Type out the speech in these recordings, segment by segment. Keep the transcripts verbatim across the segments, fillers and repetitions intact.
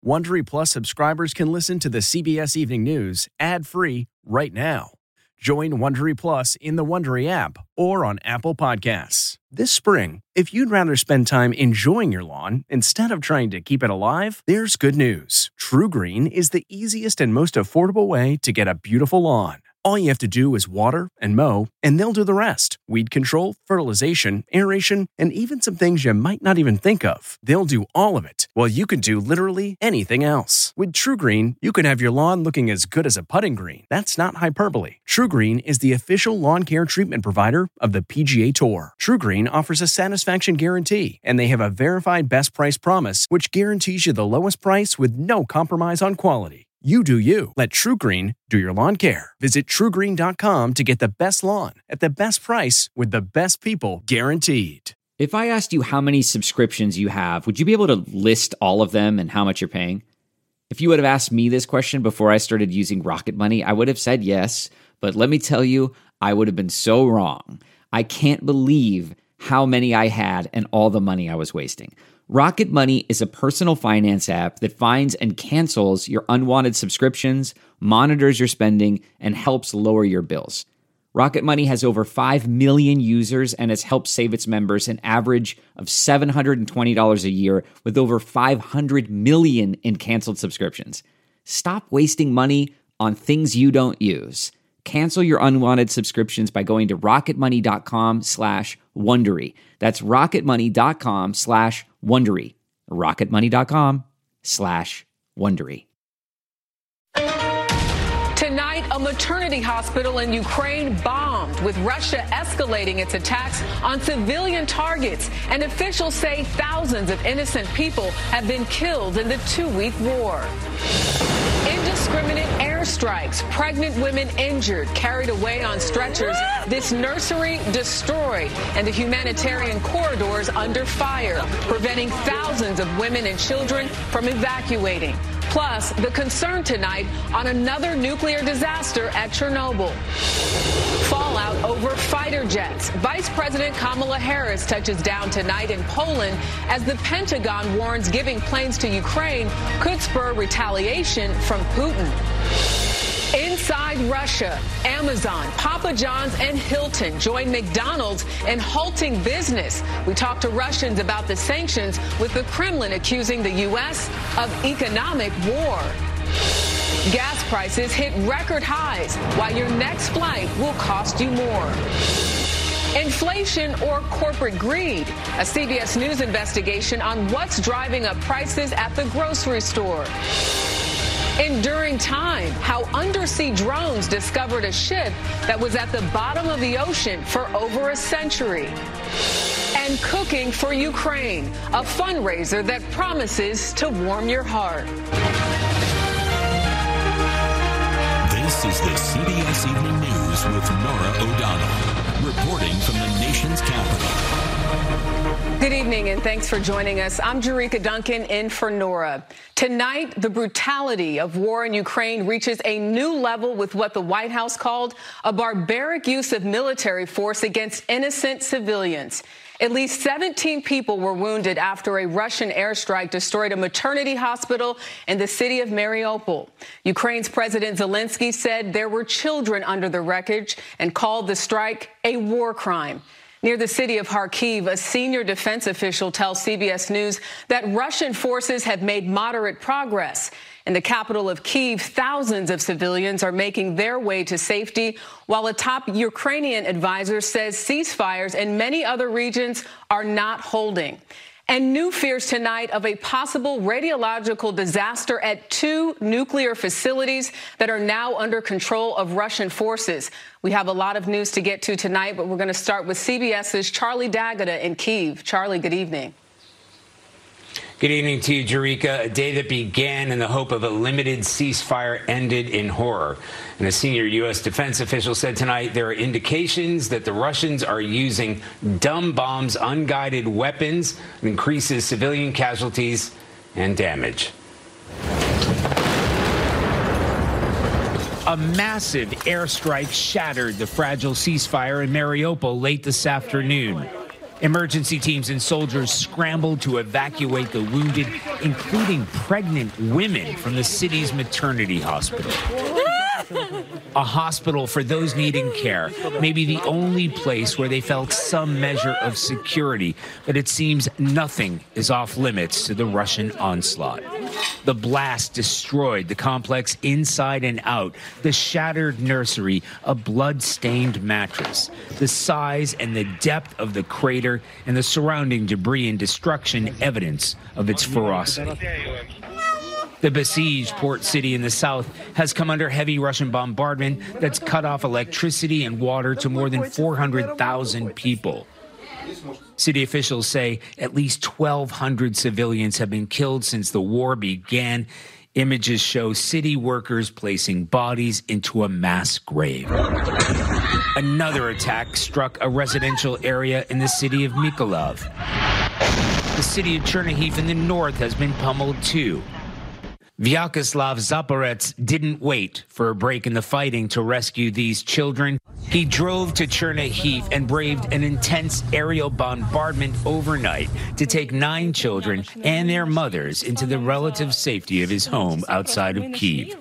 Wondery Plus subscribers can listen to the C B S Evening News ad-free right now. Join Wondery Plus in the Wondery app or on Apple Podcasts. This spring, if you'd rather spend time enjoying your lawn instead of trying to keep it alive, there's good news. TruGreen is the easiest and most affordable way to get a beautiful lawn. All you have to do is water and mow, and they'll do the rest. Weed control, fertilization, aeration, and even some things you might not even think of. They'll do all of it, while you can do literally anything else. With TruGreen, you can have your lawn looking as good as a putting green. That's not hyperbole. TruGreen is the official lawn care treatment provider of the P G A Tour. TruGreen offers a satisfaction guarantee, and they have a verified best price promise, which guarantees you the lowest price with no compromise on quality. You do you. Let TruGreen do your lawn care. Visit True Green dot com to get the best lawn at the best price with the best people guaranteed. If I asked you how many subscriptions you have, would you be able to list all of them and how much you're paying? If you would have asked me this question before I started using Rocket Money, I would have said yes. But let me tell you, I would have been so wrong. I can't believe how many I had and all the money I was wasting. Rocket Money is a personal finance app that finds and cancels your unwanted subscriptions, monitors your spending, and helps lower your bills. Rocket Money has over five million users and has helped save its members an average of seven hundred twenty dollars a year with over five hundred million in canceled subscriptions. Stop wasting money on things you don't use. Cancel your unwanted subscriptions by going to rocketmoney.com slash Wondery. That's rocketmoney.com slash Wondery. rocketmoney.com slash Wondery. Tonight, a maternity hospital in Ukraine bombed, with Russia escalating its attacks on civilian targets. And officials say thousands of innocent people have been killed in the two-week war. Indiscriminate airstrikes, pregnant women injured, carried away on stretchers, this nursery destroyed, and the humanitarian corridors under fire, preventing thousands of women and children from evacuating. Plus, the concern tonight on another nuclear disaster at Chernobyl. Fallout over fighter jets. Vice President Kamala Harris touches down tonight in Poland as the Pentagon warns giving planes to Ukraine could spur retaliation from Putin. Inside Russia, Amazon, Papa John's, and Hilton join McDonald's in halting business. We talked to Russians about the sanctions, with the Kremlin accusing the U S of economic war. Gas prices hit record highs, while your next flight will cost you more. Inflation or corporate greed? A C B S News investigation on what's driving up prices at the grocery store. Enduring time, how undersea drones discovered a ship that was at the bottom of the ocean for over a century. And cooking for Ukraine, a fundraiser that promises to warm your heart. This is the C B S Evening News with Norah O'Donnell, reporting from the nation's capital. Good evening, and thanks for joining us. I'm Jerika Duncan in for Norah. Tonight, the brutality of war in Ukraine reaches a new level with what the White House called a barbaric use of military force against innocent civilians. At least seventeen people were wounded after a Russian airstrike destroyed a maternity hospital in the city of Mariupol. Ukraine's President Zelensky said there were children under the wreckage and called the strike a war crime. Near the city of Kharkiv, a senior defense official tells C B S News that Russian forces have made moderate progress. In the capital of Kyiv, thousands of civilians are making their way to safety, while a top Ukrainian advisor says ceasefires in many other regions are not holding. And new fears tonight of a possible radiological disaster at two nuclear facilities that are now under control of Russian forces. We have a lot of news to get to tonight, but we're going to start with CBS's Charlie D'Agata in Kyiv. Charlie, good evening. Good evening to you, Jerika. A day that began in the hope of a limited ceasefire ended in horror. And a senior U S defense official said tonight there are indications that the Russians are using dumb bombs, unguided weapons, that increases civilian casualties and damage. A massive airstrike shattered the fragile ceasefire in Mariupol late this afternoon. Emergency teams and soldiers scrambled to evacuate the wounded, including pregnant women, from the city's maternity hospital. A hospital for those needing care, maybe the only place where they felt some measure of security, but it seems nothing is off limits to the Russian onslaught. The blast destroyed the complex inside and out, the shattered nursery, a blood-stained mattress. The size and the depth of the crater and the surrounding debris and destruction evidence of its ferocity. The besieged port city in the south has come under heavy Russian bombardment that's cut off electricity and water to more than four hundred thousand people. City officials say at least twelve hundred civilians have been killed since the war began. Images show city workers placing bodies into a mass grave. Another attack struck a residential area in the city of Mykolaiv. The city of Chernihiv in the north has been pummeled too. Vyacheslav Zaporets didn't wait for a break in the fighting to rescue these children. He drove to Chernihiv and braved an intense aerial bombardment overnight to take nine children and their mothers into the relative safety of his home outside of Kyiv.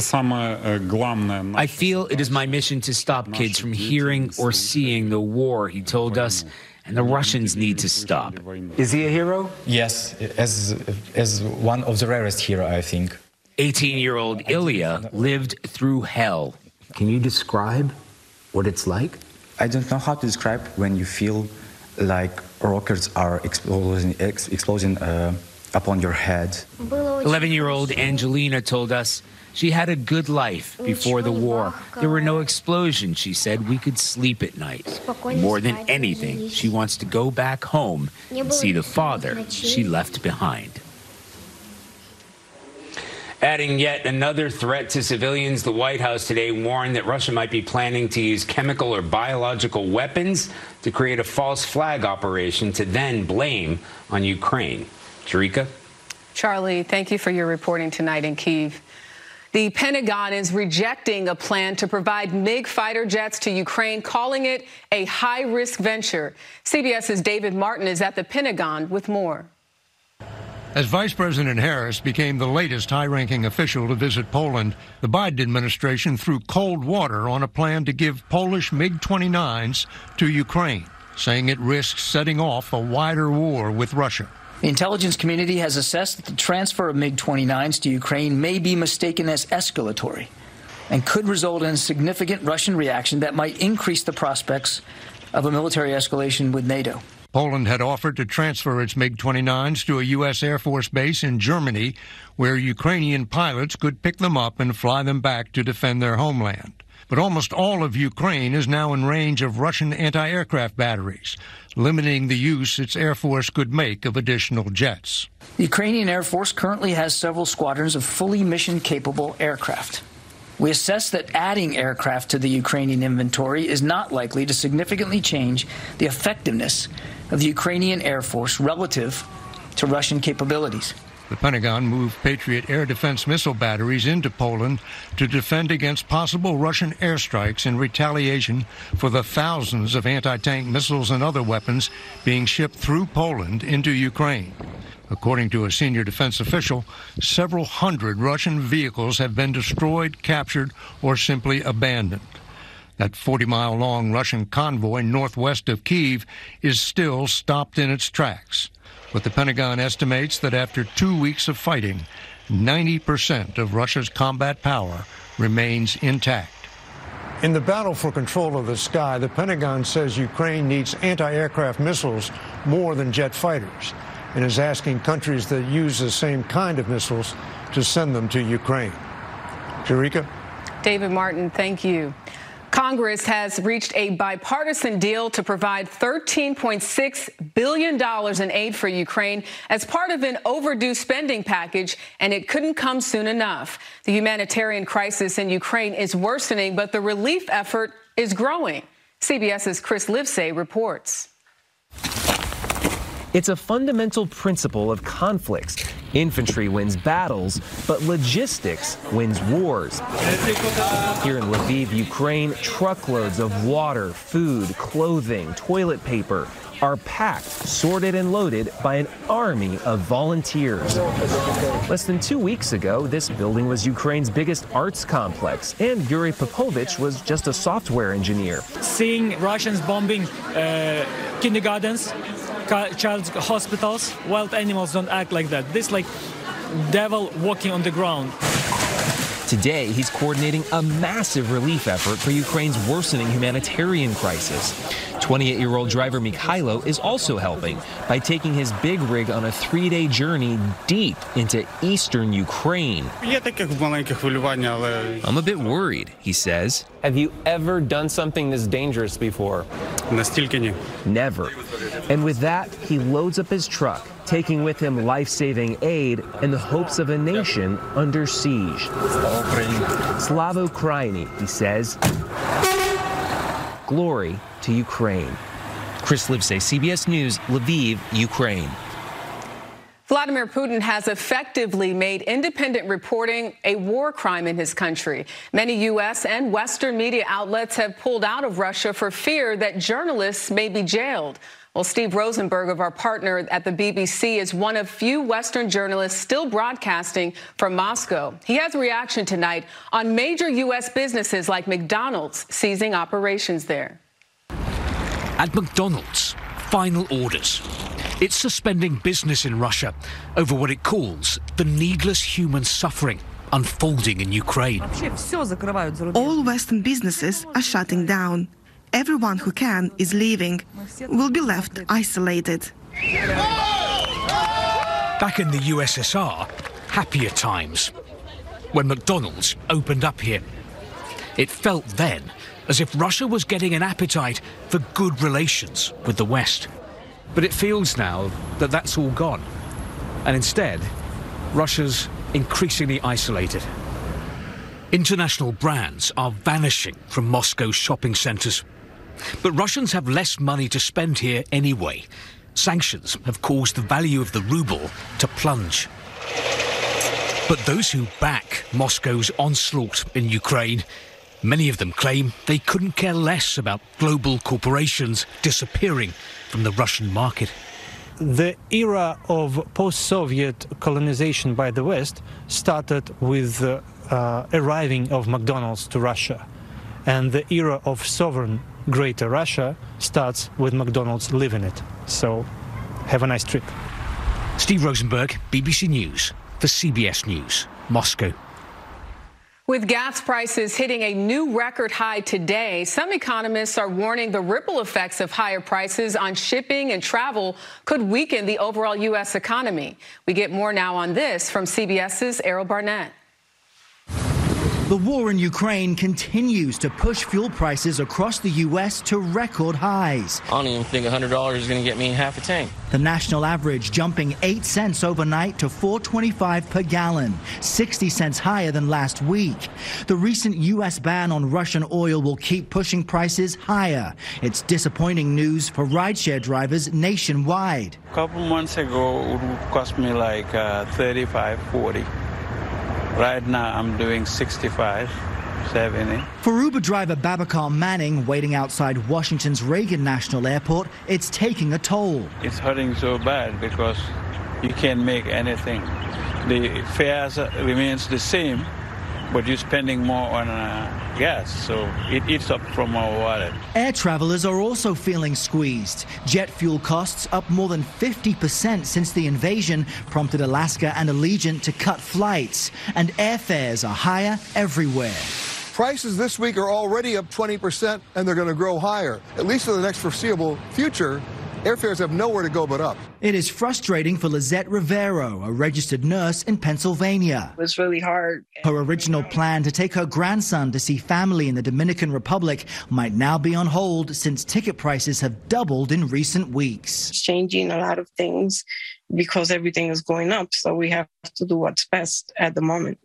I feel it is my mission to stop kids from hearing or seeing the war, he told us, and the Russians need to stop. Is he a hero? Yes, as, as one of the rarest heroes, I think. eighteen-year-old Ilya lived through hell. Can you describe what it's like? I don't know how to describe when you feel like rockets are exploding, ex exploding uh, upon your head. eleven-year-old Angelina told us she had a good life before the war. There were no explosions, she said. We could sleep at night. More than anything, she wants to go back home and see the father she left behind. Adding yet another threat to civilians, the White House today warned that Russia might be planning to use chemical or biological weapons to create a false flag operation to then blame on Ukraine. Jerika? Charlie, thank you for your reporting tonight in Kyiv. The Pentagon is rejecting a plan to provide MiG fighter jets to Ukraine, calling it a high-risk venture. CBS's David Martin is at the Pentagon with more. As Vice President Harris became the latest high-ranking official to visit Poland, the Biden administration threw cold water on a plan to give Polish MiG twenty-nines to Ukraine, saying it risks setting off a wider war with Russia. The intelligence community has assessed that the transfer of MiG twenty-nines to Ukraine may be mistaken as escalatory and could result in a significant Russian reaction that might increase the prospects of a military escalation with NATO. Poland had offered to transfer its MiG twenty-nines to a U S Air Force base in Germany, where Ukrainian pilots could pick them up and fly them back to defend their homeland. But almost all of Ukraine is now in range of Russian anti-aircraft batteries, limiting the use its Air Force could make of additional jets. The Ukrainian Air Force currently has several squadrons of fully mission-capable aircraft. We assess that adding aircraft to the Ukrainian inventory is not likely to significantly change the effectiveness of the Ukrainian Air Force relative to Russian capabilities. The Pentagon moved Patriot air defense missile batteries into Poland to defend against possible Russian airstrikes in retaliation for the thousands of anti-tank missiles and other weapons being shipped through Poland into Ukraine. According to a senior defense official, several hundred Russian vehicles have been destroyed, captured, or simply abandoned. That forty-mile-long Russian convoy northwest of Kyiv is still stopped in its tracks. But the Pentagon estimates that after two weeks of fighting, ninety percent of Russia's combat power remains intact. In the battle for control of the sky, the Pentagon says Ukraine needs anti-aircraft missiles more than jet fighters, and is asking countries that use the same kind of missiles to send them to Ukraine. Jerika? David Martin, thank you. Congress has reached a bipartisan deal to provide thirteen point six billion dollars in aid for Ukraine as part of an overdue spending package, and it couldn't come soon enough. The humanitarian crisis in Ukraine is worsening, but the relief effort is growing. CBS's Chris Livesay reports. It's a fundamental principle of conflicts. Infantry wins battles, but logistics wins wars. Here in Lviv, Ukraine, truckloads of water, food, clothing, toilet paper, are packed, sorted, and loaded by an army of volunteers. Less than two weeks ago, this building was Ukraine's biggest arts complex, and Yuri Popovich was just a software engineer. Seeing Russians bombing uh, kindergartens, child hospitals, wild animals don't act like that. This like devil walking on the ground. Today, he's coordinating a massive relief effort for Ukraine's worsening humanitarian crisis. twenty-eight-year-old driver Mikhailo is also helping by taking his big rig on a three-day journey deep into eastern Ukraine. I'm a bit worried, he says. Have you ever done something this dangerous before? Never. And with that, he loads up his truck, taking with him life-saving aid in the hopes of a nation under siege. Slava Ukraini, he says. Glory to Ukraine. Chris Livesay, C B S News, Lviv, Ukraine. Vladimir Putin has effectively made independent reporting a war crime in his country. Many U S and Western media outlets have pulled out of Russia for fear that journalists may be jailed. Well, Steve Rosenberg of our partner at the B B C is one of few Western journalists still broadcasting from Moscow. He has a reaction tonight on major U S businesses like McDonald's ceasing operations there. At McDonald's, final orders. It's suspending business in Russia over what it calls the needless human suffering unfolding in Ukraine. All Western businesses are shutting down. Everyone who can is leaving, will be left isolated. Back in the U S S R, happier times, when McDonald's opened up here. It felt then as if Russia was getting an appetite for good relations with the West. But it feels now that that's all gone. And instead, Russia's increasingly isolated. International brands are vanishing from Moscow's shopping centres. But Russians have less money to spend here anyway. Sanctions have caused the value of the ruble to plunge. But those who back Moscow's onslaught in Ukraine, many of them claim they couldn't care less about global corporations disappearing from the Russian market. The era of post-Soviet colonization by the West started with the uh, arriving of McDonald's to Russia. And the era of sovereign Greater Russia starts with McDonald's leaving it. So, have a nice trip. Steve Rosenberg, B B C News, for C B S News, Moscow. With gas prices hitting a new record high today, some economists are warning the ripple effects of higher prices on shipping and travel could weaken the overall U S economy. We get more now on this from CBS's Errol Barnett. The war in Ukraine continues to push fuel prices across the U S to record highs. I don't even think one hundred dollars is going to get me half a tank. The national average jumping eight cents overnight to four twenty-five per gallon, sixty cents higher than last week. The recent U S ban on Russian oil will keep pushing prices higher. It's disappointing news for rideshare drivers nationwide. A couple months ago, it would cost me like uh, thirty-five, forty. Right now, I'm doing sixty-five, seventy. For Uber driver Babacar Manning, waiting outside Washington's Reagan National Airport, it's taking a toll. It's hurting so bad because you can't make anything. The fares remains the same, but you're spending more on uh, gas, so it eats up from our wallet. Air travelers are also feeling squeezed. Jet fuel costs up more than fifty percent since the invasion prompted Alaska and Allegiant to cut flights, and airfares are higher everywhere. Prices this week are already up twenty percent, and they're going to grow higher. At least for the next foreseeable future, airfares have nowhere to go but up. It is frustrating for Lizette Rivero, a registered nurse in Pennsylvania. It was really hard. Her original plan to take her grandson to see family in the Dominican Republic might now be on hold since ticket prices have doubled in recent weeks. It's changing a lot of things because everything is going up, so we have to do what's best at the moment.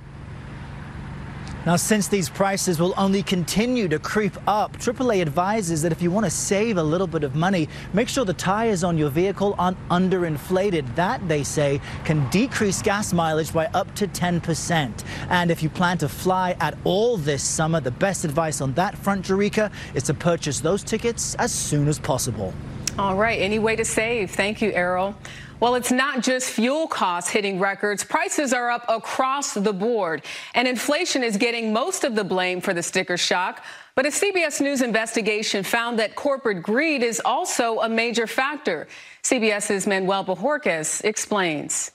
Now, since these prices will only continue to creep up, triple A advises that if you want to save a little bit of money, make sure the tires on your vehicle aren't underinflated. That, they say, can decrease gas mileage by up to ten percent. And if you plan to fly at all this summer, the best advice on that front, Jerika, is to purchase those tickets as soon as possible. All right. Any way to save? Thank you, Errol. Well, it's not just fuel costs hitting records. Prices are up across the board, and inflation is getting most of the blame for the sticker shock. But a C B S News investigation found that corporate greed is also a major factor. CBS's Manuel Bojorquez explains.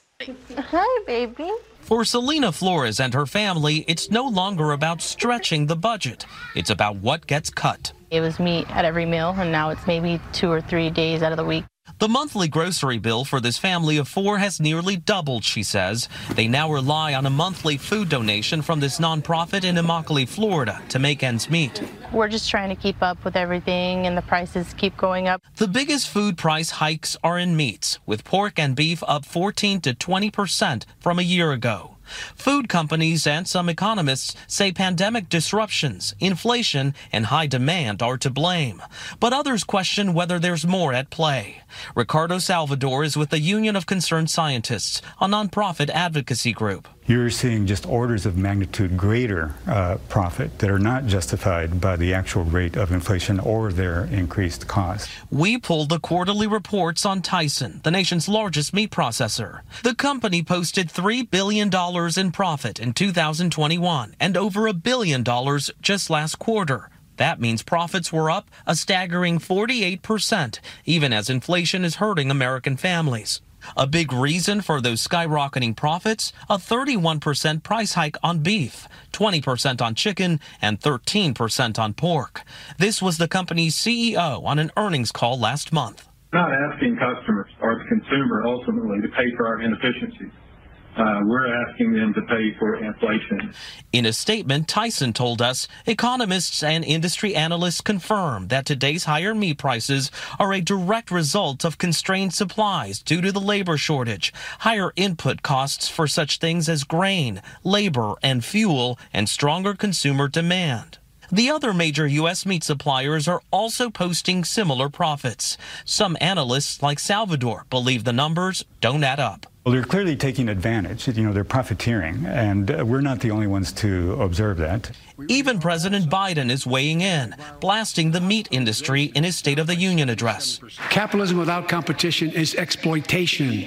Hi, baby. For Selena Flores and her family, it's no longer about stretching the budget. It's about what gets cut. It was meat at every meal, and now it's maybe two or three days out of the week. The monthly grocery bill for this family of four has nearly doubled, she says. They now rely on a monthly food donation from this nonprofit in Immokalee, Florida, to make ends meet. We're just trying to keep up with everything, and the prices keep going up. The biggest food price hikes are in meats, with pork and beef up fourteen to twenty percent from a year ago. Food companies and some economists say pandemic disruptions, inflation, and high demand are to blame. But others question whether there's more at play. Ricardo Salvador is with the Union of Concerned Scientists, a nonprofit advocacy group. You're seeing just orders of magnitude greater uh, profit that are not justified by the actual rate of inflation or their increased cost. We pulled the quarterly reports on Tyson, the nation's largest meat processor. The company posted three billion dollars in profit in two thousand twenty-one and over a billion dollars just last quarter. That means profits were up a staggering forty-eight percent, even as inflation is hurting American families. A big reason for those skyrocketing profits, a thirty-one percent price hike on beef, twenty percent on chicken, and thirteen percent on pork. This was the company's C E O on an earnings call last month. We're not asking customers or the consumer ultimately to pay for our inefficiencies. Uh, we're asking them to pay for inflation. In a statement, Tyson told us economists and industry analysts confirm that today's higher meat prices are a direct result of constrained supplies due to the labor shortage, higher input costs for such things as grain, labor, and fuel, and stronger consumer demand. The other major U S meat suppliers are also posting similar profits. Some analysts, like Salvador, believe the numbers don't add up. Well, they're clearly taking advantage. You know, they're profiteering, and uh, we're not the only ones to observe that. Even President Biden is weighing in, blasting the meat industry in his State of the Union address. Capitalism without competition is exploitation.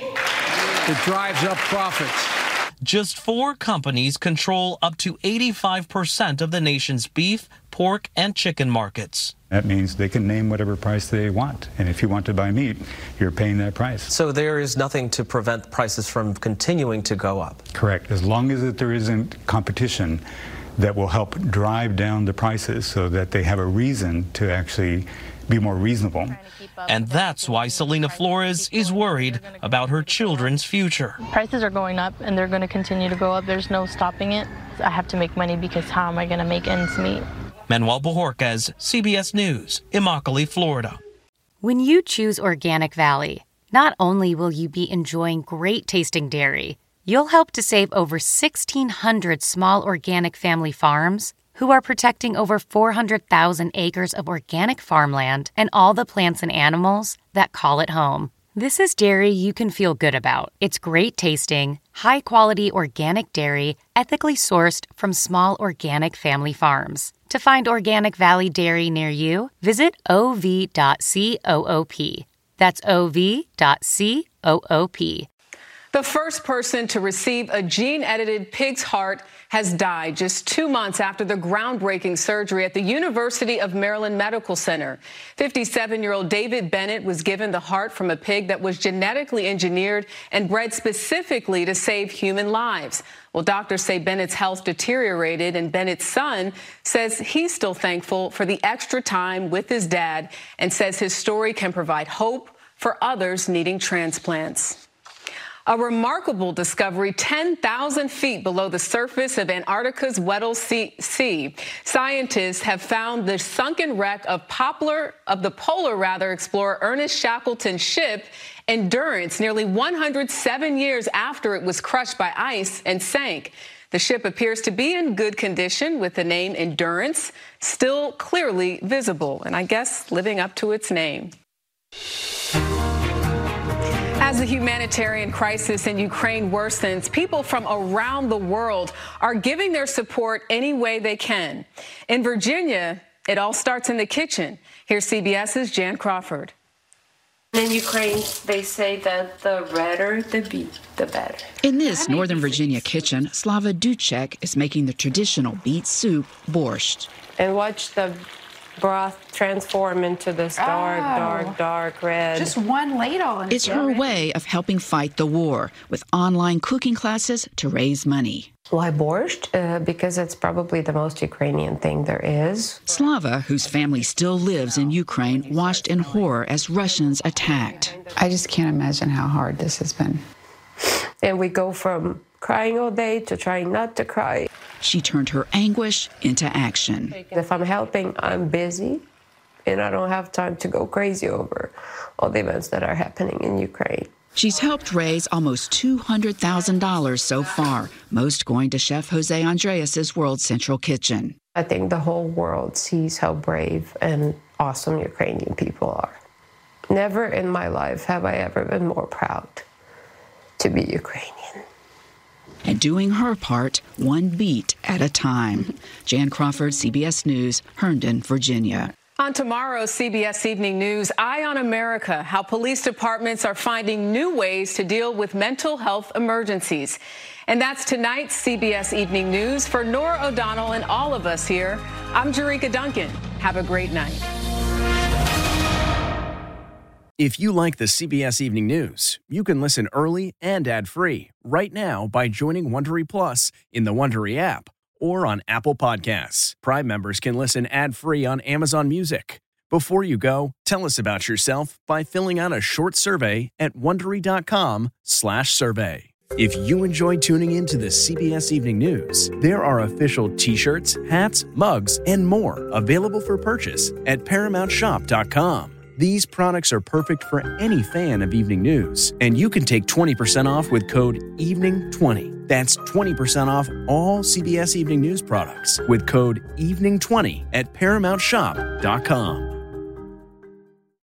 It drives up profits. Just four companies control up to eighty-five percent of the nation's beef, pork, and chicken markets. That means they can name whatever price they want. And if you want to buy meat, you're paying that price. So there is nothing to prevent prices from continuing to go up? Correct. As long as that there isn't competition that will help drive down the prices so that they have a reason to actually be more reasonable. And that's why Selena Flores is worried about her children's future. Prices are going up, and they're going to continue to go up. There's no stopping it. I have to make money because how am I going to make ends meet? Manuel Bojorquez, C B S News, Immokalee, Florida. When you choose Organic Valley, not only will you be enjoying great tasting dairy, you'll help to save over sixteen hundred small organic family farms who are protecting over four hundred thousand acres of organic farmland and all the plants and animals that call it home. This is dairy you can feel good about. It's great tasting, high-quality organic dairy, ethically sourced from small organic family farms. To find Organic Valley Dairy near you, visit o v dot coop. That's o v dot coop. The first person to receive a gene-edited pig's heart has died just two months after the groundbreaking surgery at the University of Maryland Medical Center. fifty-seven-year-old David Bennett was given the heart from a pig that was genetically engineered and bred specifically to save human lives. Well, doctors say Bennett's health deteriorated, and Bennett's son says he's still thankful for the extra time with his dad and says his story can provide hope for others needing transplants. A remarkable discovery ten thousand feet below the surface of Antarctica's Weddell Sea. Scientists have found the sunken wreck of Poplar, of the polar rather explorer Ernest Shackleton's ship Endurance, nearly one hundred seven years after it was crushed by ice and sank. The ship appears to be in good condition, with the name Endurance still clearly visible, and I guess living up to its name. As the humanitarian crisis in Ukraine worsens, people from around the world are giving their support any way they can. In Virginia, it all starts in the kitchen. Here's CBS's Jan Crawford. In Ukraine, they say that the redder the beet, the better. In this Northern Virginia kitchen, Slava Duchek is making the traditional beet soup, borscht. And watch the broth transform into this dark, oh, dark, dark red. Just one ladle. And it's her way of helping fight the war with online cooking classes to raise money. Why borscht? Uh, because it's probably the most Ukrainian thing there is. Slava, whose family still lives in Ukraine, watched in horror as Russians attacked. I just can't imagine how hard this has been. And we go from crying all day to trying not to cry. She turned her anguish into action. If I'm helping, I'm busy, and I don't have time to go crazy over all the events that are happening in Ukraine. She's helped raise almost two hundred thousand dollars so far, most going to Chef Jose Andreas' World Central Kitchen. I think the whole world sees how brave and awesome Ukrainian people are. Never in my life have I ever been more proud to be Ukrainian. And doing her part, one beat at a time. Jan Crawford, C B S News, Herndon, Virginia. On tomorrow's C B S Evening News, Eye on America, how police departments are finding new ways to deal with mental health emergencies. And that's tonight's C B S Evening News. For Nora O'Donnell and all of us here, I'm Jerika Duncan. Have a great night. If you like the C B S Evening News, you can listen early and ad-free right now by joining Wondery Plus in the Wondery app or on Apple Podcasts. Prime members can listen ad-free on Amazon Music. Before you go, tell us about yourself by filling out a short survey at Wondery.com slash survey. If you enjoy tuning into the C B S Evening News, there are official t-shirts, hats, mugs, and more available for purchase at Paramount Shop dot com. These products are perfect for any fan of evening news, and you can take twenty percent off with code evening twenty. That's twenty percent off all C B S Evening News products with code evening twenty at Paramount Shop dot com.